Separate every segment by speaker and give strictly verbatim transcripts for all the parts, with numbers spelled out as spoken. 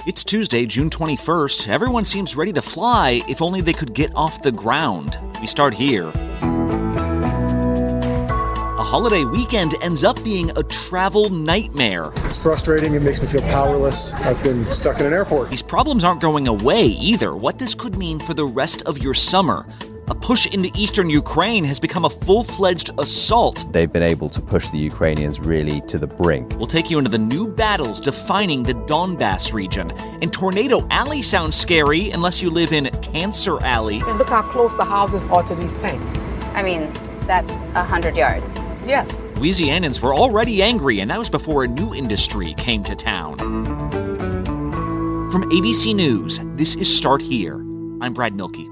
Speaker 1: It's Tuesday, June twenty-first. Everyone seems ready to fly if only they could get off the ground. We start here. A holiday weekend ends up being a travel nightmare.
Speaker 2: It's frustrating. It makes me feel powerless. I've been stuck in an airport.
Speaker 1: These problems aren't going away either. What this could mean for the rest of your summer. A push into eastern Ukraine has become a full-fledged assault.
Speaker 3: They've been able to push the Ukrainians really to the brink.
Speaker 1: We'll take you into the new battles defining the Donbass region. And Tornado Alley sounds scary unless you live in Cancer Alley.
Speaker 4: And look how close the houses are to these tanks.
Speaker 5: I mean, that's one hundred yards.
Speaker 4: Yes.
Speaker 1: Louisianans were already angry, and that was before a new industry came to town. From A B C News, this is Start Here. I'm Brad Milkey.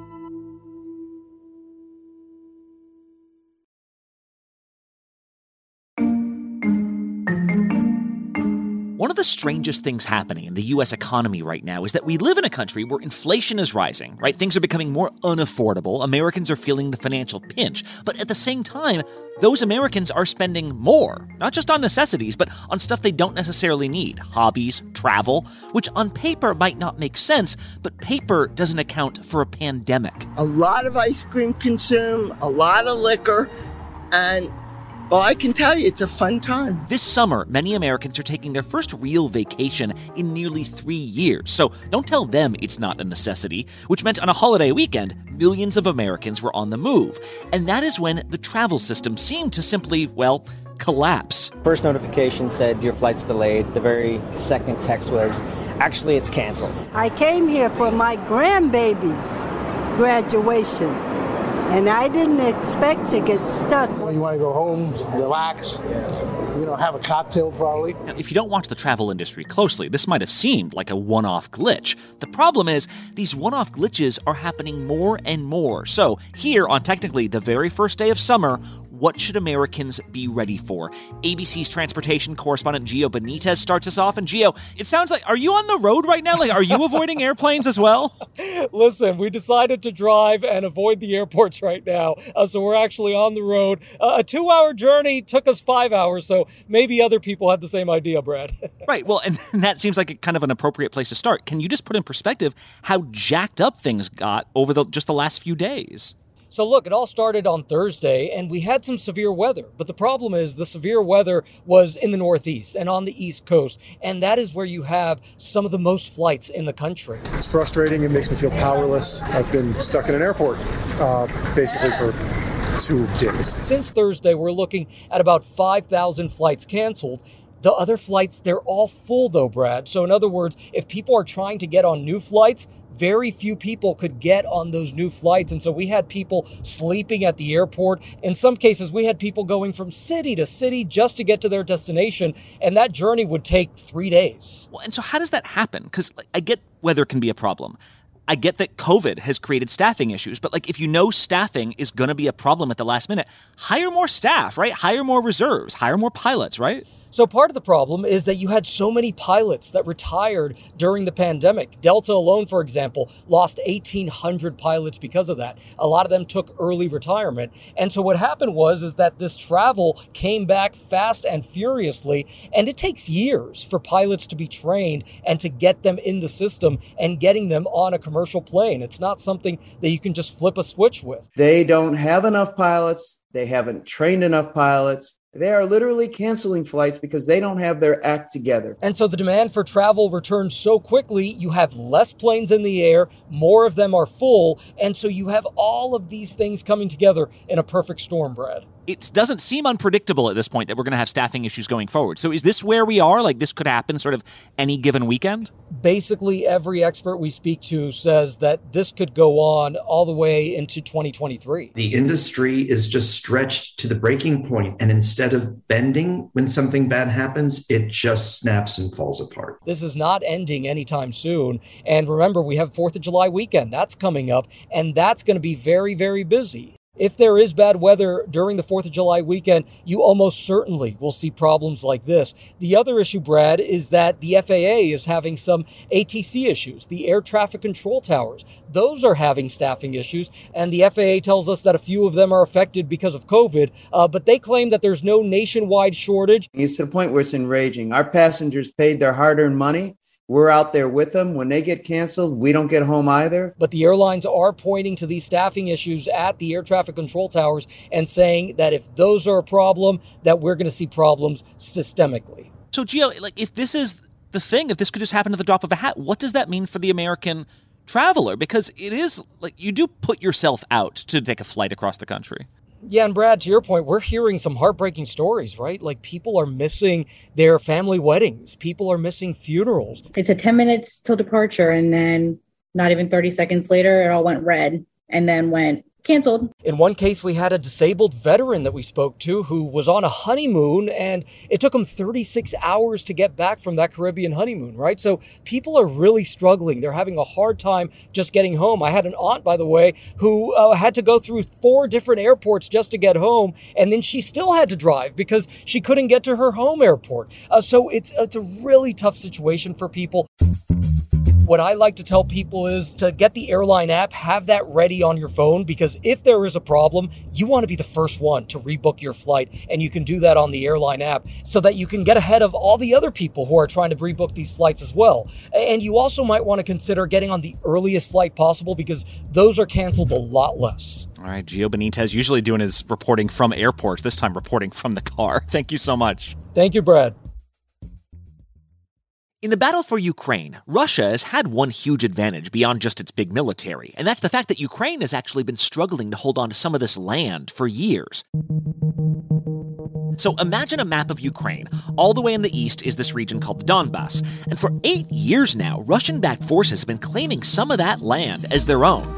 Speaker 1: One of the strangest things happening in the U S economy right now is that we live in a country where inflation is rising, right? Things are becoming more unaffordable. Americans are feeling the financial pinch. But at the same time, those Americans are spending more, not just on necessities, but on stuff they don't necessarily need. Hobbies, travel, which on paper might not make sense, but paper doesn't account for a pandemic.
Speaker 6: A lot of ice cream consumed, a lot of liquor, and well, I can tell you, it's a fun time.
Speaker 1: This summer, many Americans are taking their first real vacation in nearly three years. So don't tell them it's not a necessity, which meant on a holiday weekend, millions of Americans were on the move. And that is when the travel system seemed to simply, well, collapse.
Speaker 7: First notification said your flight's delayed. The very second text was, actually, it's canceled.
Speaker 8: I came here for my grandbaby's graduation. And I didn't expect to get stuck.
Speaker 9: You want to go home, relax, you know, have a cocktail probably.
Speaker 1: Now, if you don't watch the travel industry closely, this might have seemed like a one-off glitch. The problem is, these one-off glitches are happening more and more. So, here on technically the very first day of summer, what should Americans be ready for? A B C's transportation correspondent Gio Benitez starts us off. And Gio, it sounds like, are you on the road right now? Like, are you avoiding airplanes as well?
Speaker 10: Listen, we decided to drive and avoid the airports right now. Uh, so we're actually on the road. Uh, a two-hour journey took us five hours. So maybe other people had the same idea, Brad.
Speaker 1: Right. Well, and that seems like a kind of an appropriate place to start. Can you just put in perspective how jacked up things got over the just the last few days?
Speaker 10: So look, it all started on Thursday, and we had some severe weather. But the problem is the severe weather was in the Northeast and on the East Coast. And that is where you have some of the most flights in the country.
Speaker 2: It's frustrating. It makes me feel powerless. I've been stuck in an airport, uh, basically for two days.
Speaker 10: Since Thursday, we're looking at about five thousand flights canceled. The other flights, they're all full though, Brad. So in other words, if people are trying to get on new flights, very few people could get on those new flights. And so we had people sleeping at the airport. In some cases, we had people going from city to city just to get to their destination. And that journey would take three days.
Speaker 1: Well, and so how does that happen? Because I get weather can be a problem. I get that COVID has created staffing issues, but like if you know staffing is going to be a problem at the last minute, hire more staff, right? Hire more reserves, hire more pilots, right?
Speaker 10: So part of the problem is that you had so many pilots that retired during the pandemic. Delta alone, for example, lost eighteen hundred pilots because of that. A lot of them took early retirement. And so what happened was is that this travel came back fast and furiously, and it takes years for pilots to be trained and to get them in the system and getting them on a commercial plane. It's not something that you can just flip a switch with.
Speaker 11: They don't have enough pilots. They haven't trained enough pilots. They are literally canceling flights because they don't have their act together.
Speaker 10: And so the demand for travel returned so quickly, you have less planes in the air, more of them are full, and so you have all of these things coming together in a perfect storm, Brad.
Speaker 1: It doesn't seem unpredictable at this point that we're going to have staffing issues going forward. So is this where we are? Like this could happen sort of any given weekend?
Speaker 10: Basically, every expert we speak to says that this could go on all the way into twenty twenty-three.
Speaker 12: The industry is just stretched to the breaking point, and instead of bending when something bad happens, it just snaps and falls apart.
Speaker 10: This is not ending anytime soon. And remember, we have fourth of July weekend. That's coming up, and that's going to be very, very busy. If there is bad weather during the fourth of July weekend, you almost certainly will see problems like this. The other issue, Brad, is that the F A A is having some A T C issues, the air traffic control towers. Those are having staffing issues, and the F A A tells us that a few of them are affected because of COVID, uh, but they claim that there's no nationwide shortage.
Speaker 11: It's to the point where it's enraging. Our passengers paid their hard-earned money, We're out there with them. When they get canceled, we don't get home either.
Speaker 10: But the airlines are pointing to these staffing issues at the air traffic control towers and saying that if those are a problem, that we're going to see problems systemically.
Speaker 1: So, Gio, like if this is the thing, if this could just happen at the drop of a hat, what does that mean for the American traveler? Because it is like you do put yourself out to take a flight across the country.
Speaker 10: Yeah, and Brad, to your point, we're hearing some heartbreaking stories, right? Like people are missing their family weddings. People are missing funerals.
Speaker 13: It's a ten minutes till departure, and then not even thirty seconds later, it all went red and then went canceled.
Speaker 10: In one case, we had a disabled veteran that we spoke to who was on a honeymoon, and it took him thirty-six hours to get back from that Caribbean honeymoon, right? So people are really struggling. They're having a hard time just getting home. I had an aunt, by the way, who uh, had to go through four different airports just to get home, and then she still had to drive because she couldn't get to her home airport. Uh, so it's, it's a really tough situation for people. What I like to tell people is to get the airline app, have that ready on your phone, because if there is a problem, you want to be the first one to rebook your flight. And you can do that on the airline app so that you can get ahead of all the other people who are trying to rebook these flights as well. And you also might want to consider getting on the earliest flight possible because those are canceled a lot less.
Speaker 1: All right, Gio Benitez, usually doing his reporting from airports, this time reporting from the car. Thank you so much.
Speaker 10: Thank you, Brad.
Speaker 1: In the battle for Ukraine, Russia has had one huge advantage beyond just its big military, and that's the fact that Ukraine has actually been struggling to hold on to some of this land for years. So imagine a map of Ukraine. All the way in the east is this region called the Donbass, and for eight years now, Russian-backed forces have been claiming some of that land as their own.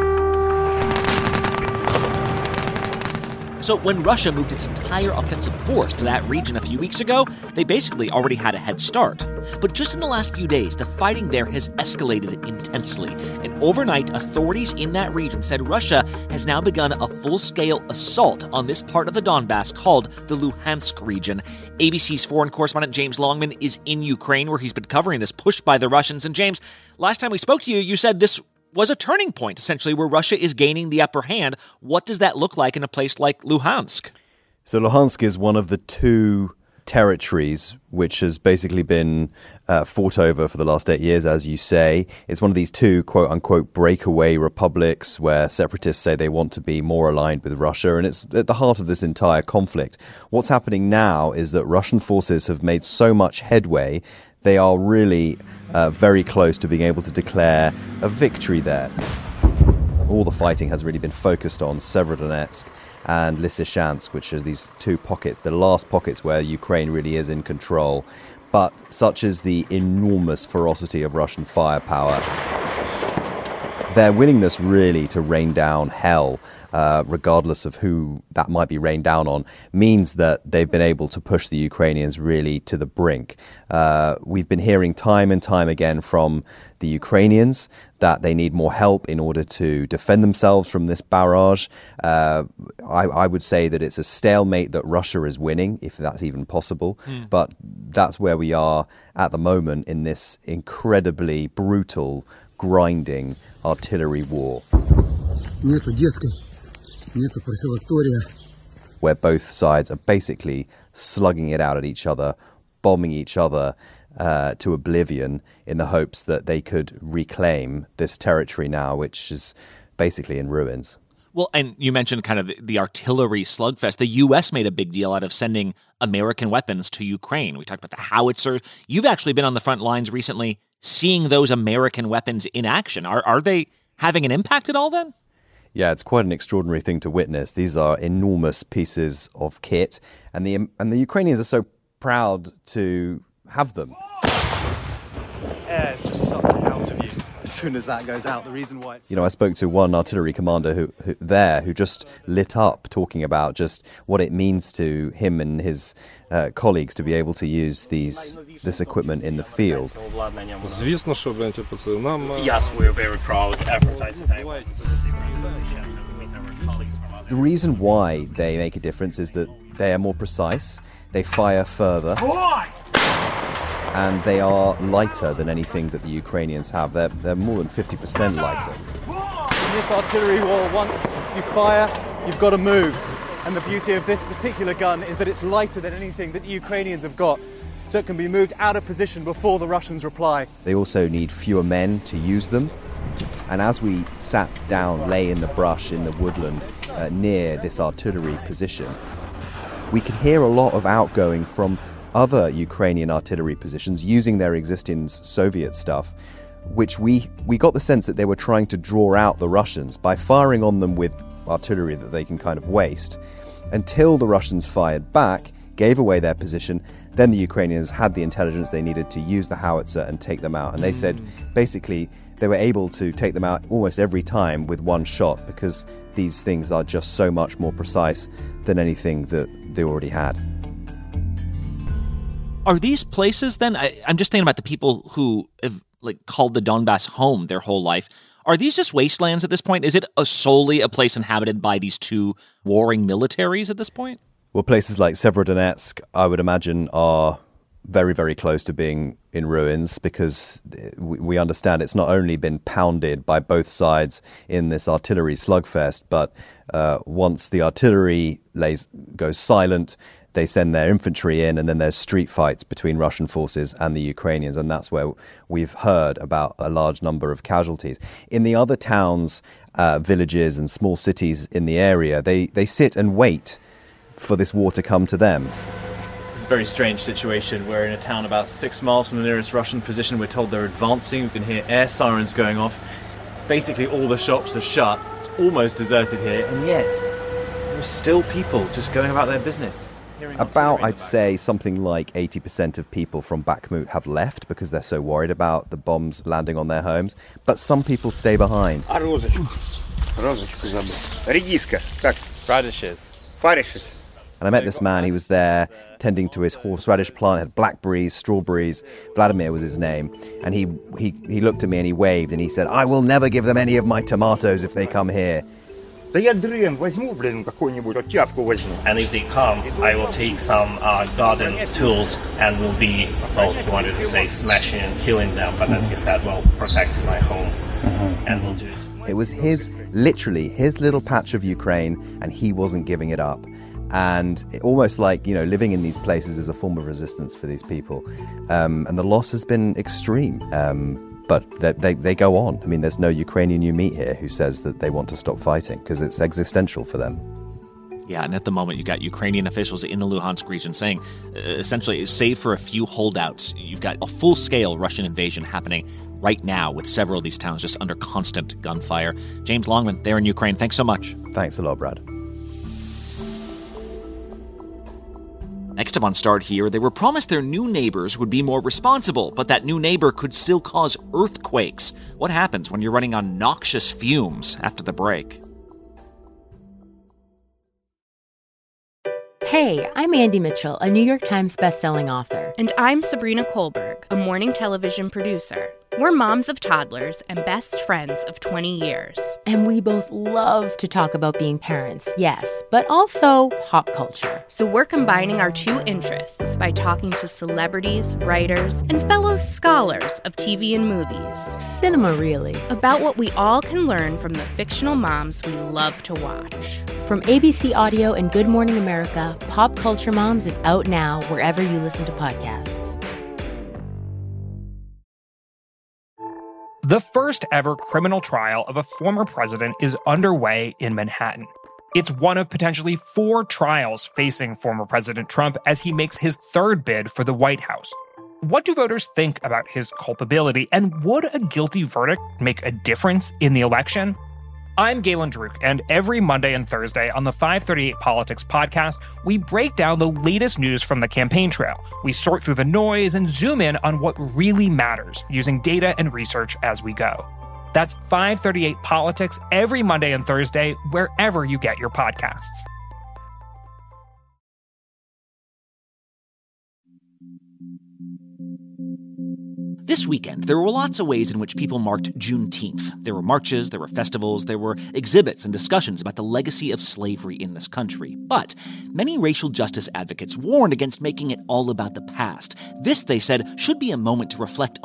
Speaker 1: So when Russia moved its entire offensive force to that region a few weeks ago, they basically already had a head start. But just in the last few days, the fighting there has escalated intensely. And overnight, authorities in that region said Russia has now begun a full-scale assault on this part of the Donbass called the Luhansk region. A B C's foreign correspondent James Longman is in Ukraine, where he's been covering this push by the Russians. And James, last time we spoke to you, you said this was a turning point, essentially, where Russia is gaining the upper hand. What does that look like in a place like Luhansk?
Speaker 3: So Luhansk is one of the two territories which has basically been uh, fought over for the last eight years, as you say. It's one of these two quote-unquote breakaway republics where separatists say they want to be more aligned with Russia, and it's at the heart of this entire conflict. What's happening now is that Russian forces have made so much headway, they are really uh, very close to being able to declare a victory there. All the fighting has really been focused on Severodonetsk and Lysychansk, which are these two pockets, the last pockets where Ukraine really is in control. But such is the enormous ferocity of Russian firepower, their willingness really to rain down hell, uh, regardless of who that might be rained down on, means that they've been able to push the Ukrainians really to the brink. Uh, we've been hearing time and time again from the Ukrainians that they need more help in order to defend themselves from this barrage. Uh, I, I would say that it's a stalemate that Russia is winning, if that's even possible. Mm. But that's where we are at the moment in this incredibly brutal, grinding artillery war, where both sides are basically slugging it out at each other, bombing each other uh, to oblivion in the hopes that they could reclaim this territory now, which is basically in ruins.
Speaker 1: Well, and you mentioned kind of the, the artillery slugfest. The U S made a big deal out of sending American weapons to Ukraine. We talked about the howitzers. You've actually been on the front lines recently seeing those American weapons in action. Are are they having an impact at all then?
Speaker 3: Yeah, it's quite an extraordinary thing to witness. These are enormous pieces of kit, and the and the Ukrainians are so proud to have them.
Speaker 14: Air is just sucked out of you as soon as that goes out. The reason why it's...
Speaker 3: You know, I spoke to one artillery commander who, who there who just lit up talking about just what it means to him and his uh, colleagues to be able to use these this equipment in the field.
Speaker 15: Yes, we're very proud.
Speaker 3: The reason why they make a difference is that they are more precise, they fire further, and they are lighter than anything that the Ukrainians have. They're, they're more than fifty percent lighter.
Speaker 14: In this artillery war, once you fire, you've got to move. And the beauty of this particular gun is that it's lighter than anything that the Ukrainians have got. so it can be moved out of position before the Russians reply.
Speaker 3: They also need fewer men to use them. And as we sat down, lay in the brush in the woodland uh, near this artillery position, we could hear a lot of outgoing from other Ukrainian artillery positions using their existing Soviet stuff, which we, we got the sense that they were trying to draw out the Russians by firing on them with artillery that they can kind of waste, until the Russians fired back, gave away their position. Then the Ukrainians had the intelligence they needed to use the howitzer and take them out. And they said, basically, they were able to take them out almost every time with one shot, because these things are just so much more precise than anything that they already had.
Speaker 1: Are these places then, I, I'm just thinking about the people who have like called the Donbass home their whole life. Are these just wastelands at this point? Is it a solely a place inhabited by these two warring militaries at this point?
Speaker 3: Well, places like Severodonetsk, I would imagine, are very, very close to being in ruins, because we understand it's not only been pounded by both sides in this artillery slugfest, but uh, once the artillery lays, goes silent, they send their infantry in, and then there's street fights between Russian forces and the Ukrainians, and that's where we've heard about a large number of casualties. In the other towns, uh, villages and small cities in the area, they, they sit and wait for this war to come to them.
Speaker 16: It's a very strange situation. We're in a town about six miles from the nearest Russian position. We're told they're advancing. We can hear air sirens going off. Basically, all the shops are shut. It's almost deserted here, and yet there are still people just going about their business.
Speaker 3: About, I'd say, something like eighty percent of people from Bakhmut have left because they're so worried about the bombs landing on their homes. But some people stay behind.
Speaker 16: Radishes.
Speaker 3: And I met this man, he was there tending to his horseradish plant, had blackberries, strawberries. Vladimir was his name. And he, he, he looked at me and he waved and he said, "I will never give them any of my tomatoes if they come here."
Speaker 15: And if they come, I will take some uh, garden tools and will be, well, he wanted to say smashing and killing them, but then he said, well, protecting my home, and we'll do it.
Speaker 3: It was his, literally, his little patch of Ukraine, and he wasn't giving it up. And it, almost like, you know, living in these places is a form of resistance for these people. Um, and the loss has been extreme. Um, But they, they go on. I mean, there's no Ukrainian you meet here who says that they want to stop fighting, because it's existential for them.
Speaker 1: Yeah, and at the moment, you've got Ukrainian officials in the Luhansk region saying, uh, essentially, save for a few holdouts, you've got a full-scale Russian invasion happening right now with several of these towns just under constant gunfire. James Longman, there in Ukraine, thanks so much.
Speaker 3: Thanks a lot, Brad.
Speaker 1: Next up on Start Here, they were promised their new neighbors would be more responsible, but that new neighbor could still cause earthquakes. What happens when you're running on noxious fumes? After the break.
Speaker 17: Hey, I'm Andy Mitchell, a New York Times bestselling author.
Speaker 18: And I'm Sabrina Kohlberg, a morning television producer. We're moms of toddlers and best friends of twenty years.
Speaker 17: And we both love to talk about being parents, yes, but also pop culture.
Speaker 18: So we're combining our two interests by talking to celebrities, writers, and fellow scholars of T V and movies.
Speaker 17: Cinema, really.
Speaker 18: About what we all can learn from the fictional moms we love to watch.
Speaker 17: From A B C Audio and Good Morning America, Pop Culture Moms is out now wherever you listen to podcasts.
Speaker 19: The first ever criminal trial of a former president is underway in Manhattan. It's one of potentially four trials facing former President Trump as he makes his third bid for the White House. What do voters think about his culpability, and would a guilty verdict make a difference in the election? I'm Galen Druk, and every Monday and Thursday on the five thirty-eight Politics podcast, we break down the latest news from the campaign trail. We sort through the noise and zoom in on what really matters, using data and research as we go. That's five thirty-eight Politics every Monday and Thursday, wherever you get your podcasts.
Speaker 1: This weekend, there were lots of ways in which people marked Juneteenth. There were marches, there were festivals, there were exhibits and discussions about the legacy of slavery in this country. But many racial justice advocates warned against making it all about the past. This, they said, should be a moment to reflect on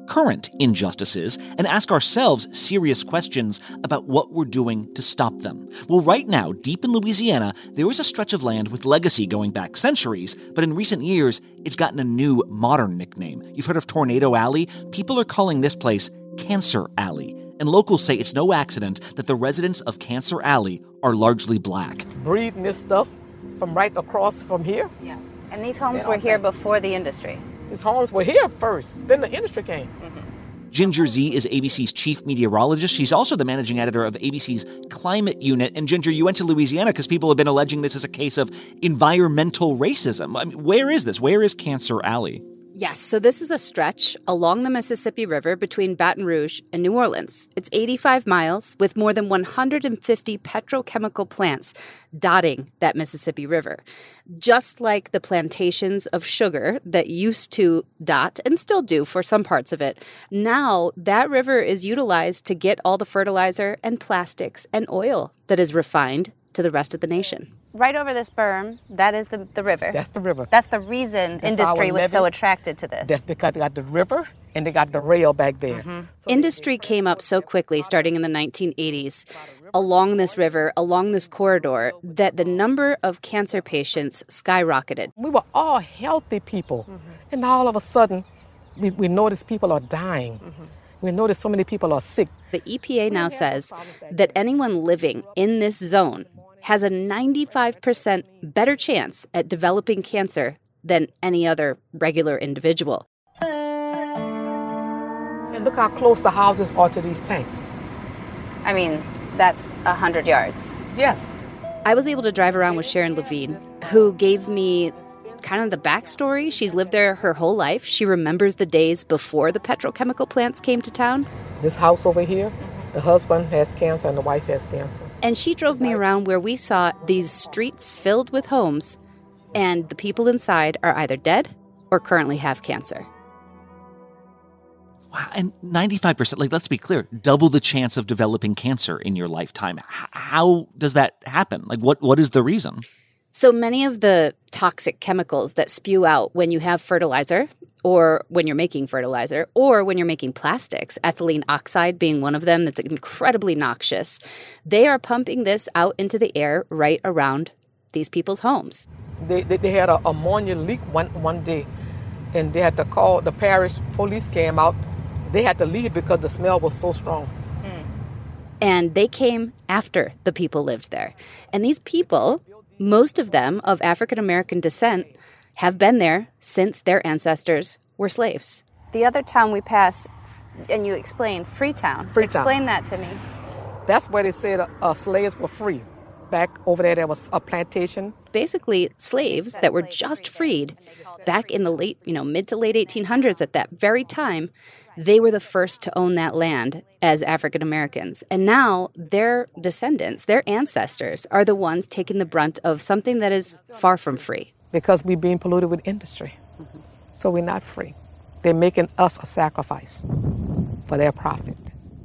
Speaker 1: current injustices and ask ourselves serious questions about what we're doing to stop them. Well, right now, deep in Louisiana, there is a stretch of land with legacy going back centuries, but in recent years, it's gotten a new modern nickname. You've heard of Tornado Alley? People are calling this place Cancer Alley. And locals say it's no accident that the residents of Cancer Alley are largely black.
Speaker 4: Breeding this stuff from right across from here.
Speaker 5: Yeah. And these homes were here before the industry.
Speaker 4: These homes were here first, then the industry came.
Speaker 5: Mm-hmm.
Speaker 1: Ginger Zee is A B C's chief meteorologist. She's also the managing editor of A B C's Climate Unit. And Ginger, you went to Louisiana because people have been alleging this as a case of environmental racism. I mean, where is this? Where is Cancer Alley?
Speaker 20: Yes, so this is a stretch along the Mississippi River between Baton Rouge and New Orleans. It's eighty-five miles with more than one hundred fifty petrochemical plants dotting that Mississippi River. Just like the plantations of sugar that used to dot and still do for some parts of it, now that river is utilized to get all the fertilizer and plastics and oil that is refined to the rest of the nation.
Speaker 5: Right over this berm, that is the, the river.
Speaker 4: That's the river.
Speaker 5: That's the reason
Speaker 4: That's
Speaker 5: industry was
Speaker 4: levee.
Speaker 5: so attracted to this.
Speaker 4: That's because they got the river and they got the rail back there.
Speaker 5: Mm-hmm.
Speaker 20: So industry came up so quickly, starting in the nineteen eighties, along this river, along this corridor, that the number of cancer patients skyrocketed.
Speaker 4: We were all healthy people. Mm-hmm. And all of a sudden, we, we noticed people are dying. Mm-hmm. We noticed so many people are sick.
Speaker 20: The E P A now says that anyone living in this zone has a ninety-five percent better chance at developing cancer than any other regular individual.
Speaker 4: And look how close the houses are to these tanks.
Speaker 5: I mean, that's one hundred yards.
Speaker 4: Yes.
Speaker 20: I was able to drive around with Sharon Levine, who gave me kind of the backstory. She's lived there her whole life. She remembers the days before the petrochemical plants came to town.
Speaker 4: This house over here, the husband has cancer and the wife has cancer.
Speaker 20: And she drove me around where we saw these streets filled with homes, and the people inside are either dead or currently have cancer.
Speaker 1: Wow, and ninety-five percent, like, let's be clear, double the chance of developing cancer in your lifetime. H- how does that happen? Like, what what is the reason?
Speaker 20: So many of the toxic chemicals that spew out when you have fertilizer, or when you're making fertilizer, or when you're making plastics, ethylene oxide being one of them that's incredibly noxious, they are pumping this out into the air right around these people's homes.
Speaker 4: They they, they had a ammonia leak one, one day, and they had to call, the parish police came out. They had to leave because the smell was so strong.
Speaker 20: Mm. And they came after the people lived there. And these people, most of them of African-American descent, have been there since their ancestors were slaves.
Speaker 5: The other town we passed, and you explained, Freetown.
Speaker 4: Freetown.
Speaker 5: Explain that to me.
Speaker 4: That's where they said uh, uh, slaves were free. Back over there, there was a plantation.
Speaker 20: Basically, slaves that were just freed back in the late, you know, mid to late eighteen hundreds at that very time, they were the first to own that land as African Americans. And now their descendants, their ancestors, are the ones taking the brunt of something that is far from free.
Speaker 4: Because we're being polluted with industry. Mm-hmm. So we're not free. They're making us a sacrifice for their profit.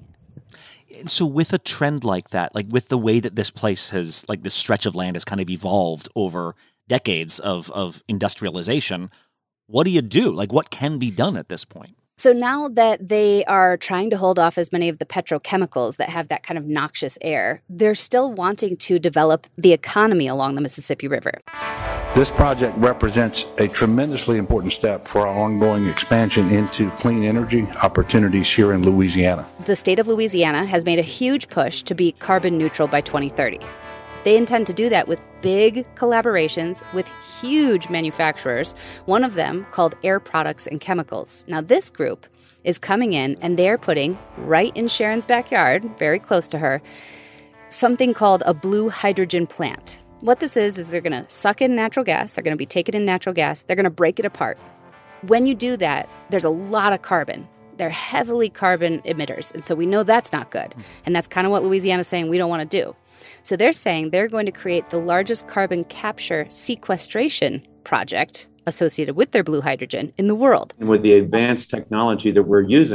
Speaker 1: So with a trend like that, like with the way that this place has, like this stretch of land has kind of evolved over decades of, of industrialization, what do you do? Like, what can be done at this point?
Speaker 20: So now that they are trying to hold off as many of the petrochemicals that have that kind of noxious air, they're still wanting to develop the economy along the Mississippi River.
Speaker 21: This project represents a tremendously important step for our ongoing expansion into clean energy opportunities here in Louisiana.
Speaker 20: The state of Louisiana has made a huge push to be carbon neutral by twenty thirty. They intend to do that with big collaborations with huge manufacturers, one of them called Air Products and Chemicals. Now, this group is coming in and they're putting right in Sharon's backyard, very close to her, something called a blue hydrogen plant. What this is, is they're going to suck in natural gas. They're going to be taking in natural gas. They're going to break it apart. When you do that, there's a lot of carbon. They're heavily carbon emitters. And so we know that's not good. And that's kind of what Louisiana's saying we don't want to do. So they're saying they're going to create the largest carbon capture sequestration project associated with their blue hydrogen in the world.
Speaker 22: And with the advanced technology that we're using,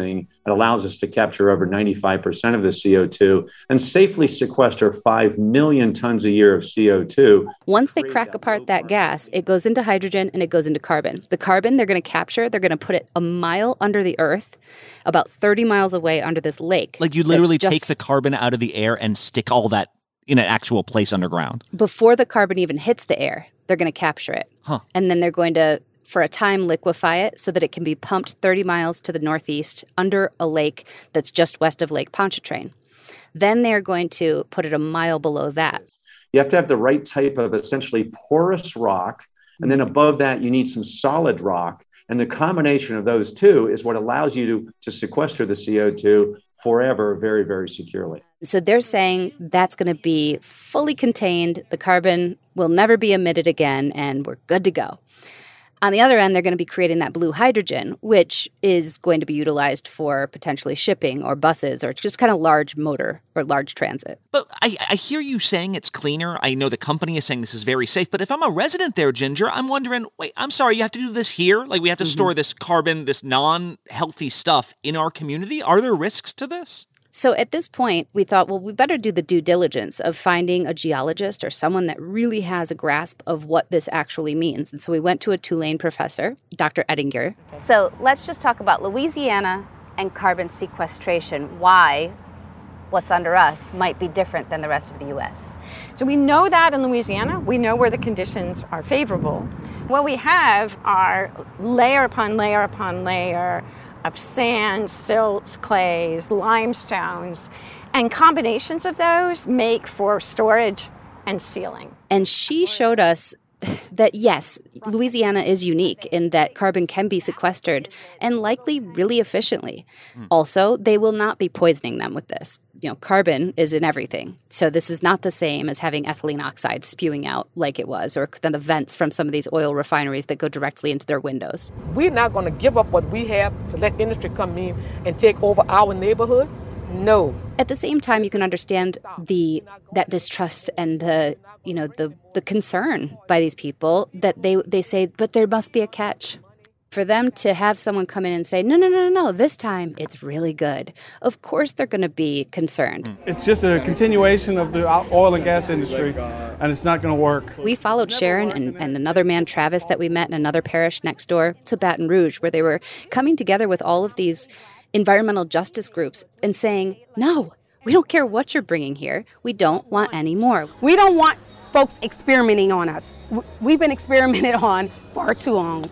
Speaker 6: It allows us to capture over ninety-five percent of the C O two and safely sequester five million tons a year of C O two.
Speaker 20: Once they crack apart that gas, it goes into hydrogen and it goes into carbon. The carbon they're going to capture, they're going to put it a mile under the earth, about thirty miles away under this lake.
Speaker 1: Like you literally
Speaker 20: just,
Speaker 1: take the carbon out of the air and stick all that in an actual place underground.
Speaker 20: Before the carbon even hits the air, they're going to capture it.
Speaker 1: Huh.
Speaker 20: And then they're going to, for a time, liquefy it so that it can be pumped thirty miles to the northeast under a lake that's just west of Lake Pontchartrain. Then they're going to put it a mile below that.
Speaker 6: You have to have the right type of essentially porous rock. And then above that, you need some solid rock. And the combination of those two is what allows you to, to sequester the C O two forever, very, very securely.
Speaker 20: So they're saying that's going to be fully contained. The carbon will never be emitted again, and we're good to go. On the other end, they're going to be creating that blue hydrogen, which is going to be utilized for potentially shipping or buses or just kind of large motor or large transit.
Speaker 1: But I, I hear you saying it's cleaner. I know the company is saying this is very safe. But if I'm a resident there, Ginger, I'm wondering, wait, I'm sorry, you have to do this here? Like we have to mm-hmm. store this carbon, this non-healthy stuff in our community? Are there risks to this?
Speaker 20: So at this point, we thought, well, we better do the due diligence of finding a geologist or someone that really has a grasp of what this actually means. And so we went to a Tulane professor, Doctor Ettinger.
Speaker 5: So let's just talk about Louisiana and carbon sequestration. Why what's under us might be different than the rest of the U S.
Speaker 22: So we know that in Louisiana. We know where the conditions are favorable. What we have are layer upon layer upon layer of sand, silts, clays, limestones, and combinations of those make for storage and sealing.
Speaker 20: And she showed us that, yes, Louisiana is unique in that carbon can be sequestered and likely really efficiently. Mm. Also, they will not be poisoning them with this. You know, carbon is in everything. So this is not the same as having ethylene oxide spewing out like it was, or then the vents from some of these oil refineries that go directly into their windows.
Speaker 4: We're not going to give up what we have to let industry come in and take over our neighborhood. No.
Speaker 20: At the same time, you can understand the that distrust and the you know the the concern by these people that they they say, but there must be a catch. For them to have someone come in and say, no, no, no, no, no, this time it's really good. Of course they're going to be concerned.
Speaker 23: It's just a continuation of the oil and gas industry, and it's not going to work.
Speaker 20: We followed Sharon and, and another man, Travis, that we met in another parish next door to Baton Rouge, where they were coming together with all of these environmental justice groups and saying, no, we don't care what you're bringing here. We don't want any more.
Speaker 24: We don't want folks experimenting on us. We've been experimented on far too long.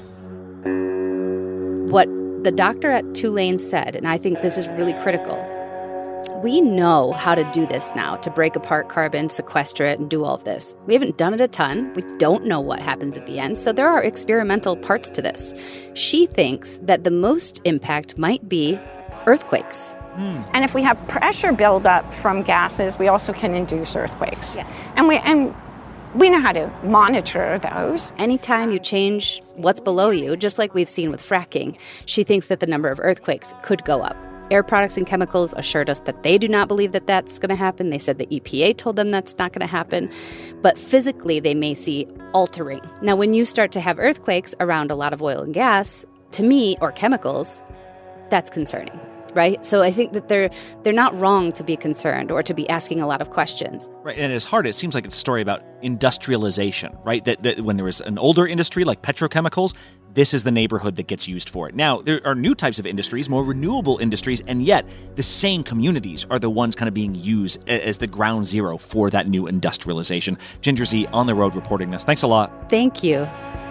Speaker 20: What the doctor at Tulane said, and I think this is really critical, we know how to do this now, to break apart carbon, sequester it, and do all of this. We haven't done it a ton. We don't know what happens at the end, so there are experimental parts to this. She thinks that the most impact might be earthquakes.
Speaker 22: Mm. And if we have pressure buildup from gases, we also can induce earthquakes.
Speaker 20: Yes.
Speaker 22: And we and we know how to monitor those.
Speaker 20: Anytime you change what's below you, just like we've seen with fracking, she thinks that the number of earthquakes could go up. Air Products and Chemicals assured us that they do not believe that that's going to happen. They said the E P A told them that's not going to happen. But physically, they may see altering. Now, when you start to have earthquakes around a lot of oil and gas, to me, or chemicals, that's concerning. Right? So I think that they're they're not wrong to be concerned or to be asking a lot of questions.
Speaker 1: Right. And it's hard. It seems like it's a story about industrialization, right? That, that when there was an older industry like petrochemicals, this is the neighborhood that gets used for it. Now, there are new types of industries, more renewable industries, and yet the same communities are the ones kind of being used as the ground zero for that new industrialization. Ginger Zee on the road reporting this. Thanks a lot.
Speaker 20: Thank you.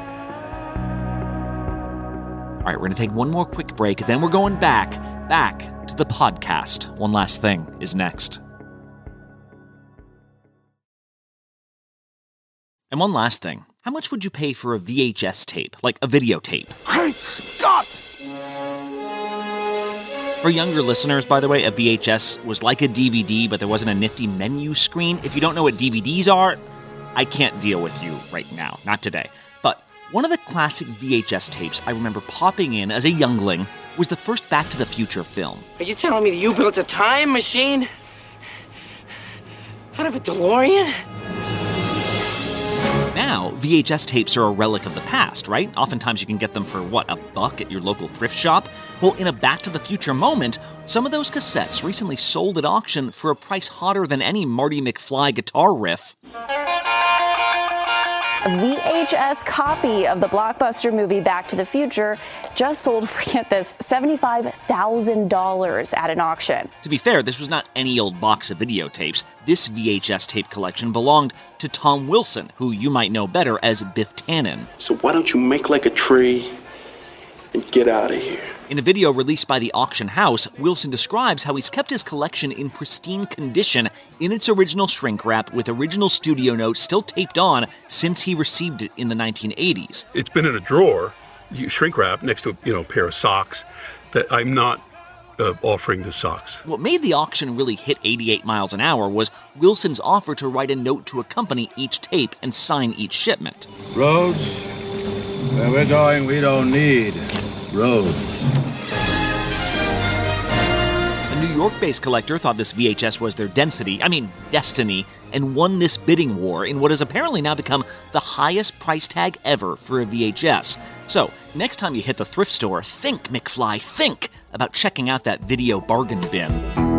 Speaker 1: All right, we're going to take one more quick break, then we're going back, back to the podcast. One Last Thing is next. And one last thing, how much would you pay for a V H S tape, like a videotape?
Speaker 25: Great Scott!
Speaker 1: For younger listeners, by the way, a V H S was like a D V D, but there wasn't a nifty menu screen. If you don't know what D V Ds are, I can't deal with you right now, not today. But one of the classic V H S tapes I remember popping in as a youngling was the first Back to the Future film.
Speaker 25: Are you telling me that you built a time machine out of a DeLorean?
Speaker 1: Now, V H S tapes are a relic of the past, right? Oftentimes you can get them for, what, a buck at your local thrift shop? Well, in a Back to the Future moment, some of those cassettes recently sold at auction for a price hotter than any Marty McFly guitar riff.
Speaker 2: A V H S copy of the blockbuster movie Back to the Future just sold for, get this, seventy-five thousand dollars at an auction.
Speaker 1: To be fair, this was not any old box of videotapes. This V H S tape collection belonged to Tom Wilson, who you might know better as Biff Tannen.
Speaker 7: So why don't you make like a tree and get out of here?
Speaker 1: In a video released by the auction house, Wilson describes how he's kept his collection in pristine condition in its original shrink wrap with original studio notes still taped on since he received it in the nineteen eighties.
Speaker 8: It's been in a drawer, shrink wrap, next to you know, a pair of socks that I'm not uh, offering the socks.
Speaker 1: What made the auction really hit eighty-eight miles an hour was Wilson's offer to write a note to accompany each tape and sign each shipment.
Speaker 9: Roads, where we're going, we don't need roads.
Speaker 1: A New York-based collector thought this V H S was their density, I mean destiny, and won this bidding war in what has apparently now become the highest price tag ever for a V H S. So, next time you hit the thrift store, think, McFly, think about checking out that video bargain bin.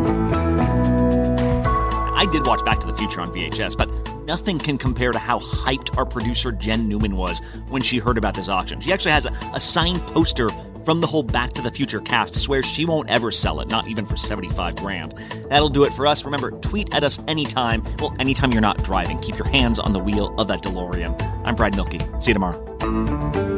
Speaker 1: I did watch Back to the Future on V H S, but nothing can compare to how hyped our producer Jen Newman was when she heard about this auction. She actually has a, a signed poster from the whole Back to the Future cast, swears she won't ever sell it, not even for seventy-five grand. That'll do it for us. Remember, tweet at us anytime. Well, anytime you're not driving. Keep your hands on the wheel of that DeLorean. I'm Brad Milkey. See you tomorrow.